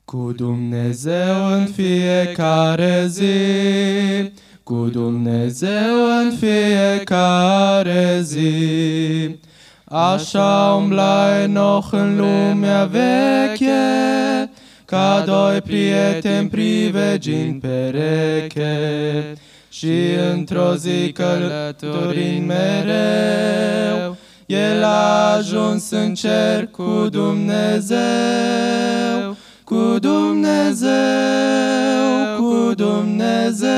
Cu Dumnezeu în fiecare zi, cu Dumnezeu în fiecare zi. Așa umbla Enoch în lumea veche, ca doi prieteni privegind pereche. Și într-o zi călătorind mereu, el a ajuns în cer cu Dumnezeu, cu Dumnezeu, cu Dumnezeu.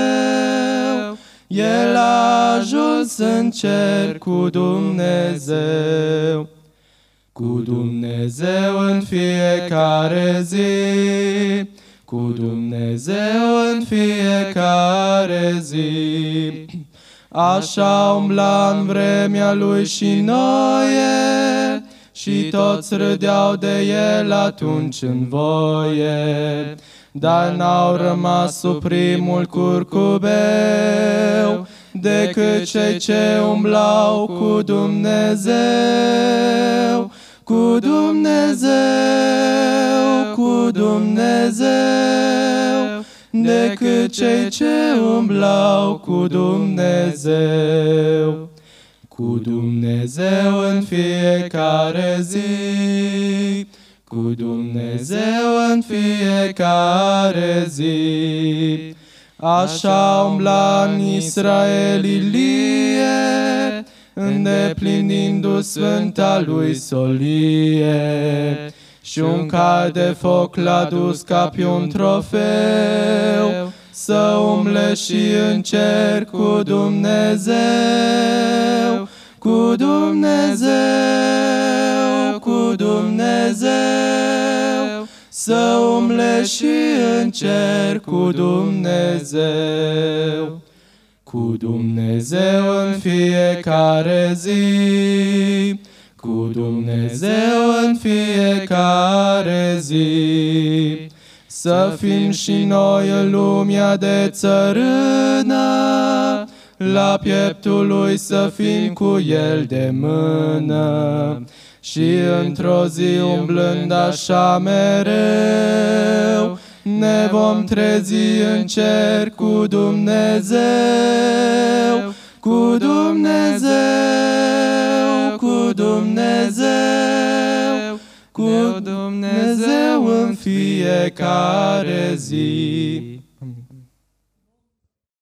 El a ajuns în cer cu Dumnezeu, cu Dumnezeu în fiecare zi, cu Dumnezeu în fiecare zi. Așa umbla în vremea lui și Noe, și toți râdeau de el atunci în voie. Dar n-au rămas sub primul curcubeu decât cei ce umblau cu Dumnezeu, cu Dumnezeu, cu Dumnezeu, decât cei ce umblau cu Dumnezeu, cu Dumnezeu în fiecare zi, cu Dumnezeu în fiecare zi. Așa umbla în Israel Ilie, îndeplinindu sfânta lui solie. Și un cal de foc l-a dus ca pe un trofeu, să umble și în cer cu Dumnezeu, cu Dumnezeu, cu Dumnezeu. Să umble și în cer cu Dumnezeu, cu Dumnezeu în fiecare zi, cu Dumnezeu în fiecare zi. Să fim și noi în lumea de țărână, la pieptul lui să fim cu el de mână. Și într-o zi umblând așa mereu, ne vom trezi în cer cu Dumnezeu, cu Dumnezeu, cu Dumnezeu, cu Dumnezeu în fiecare zi.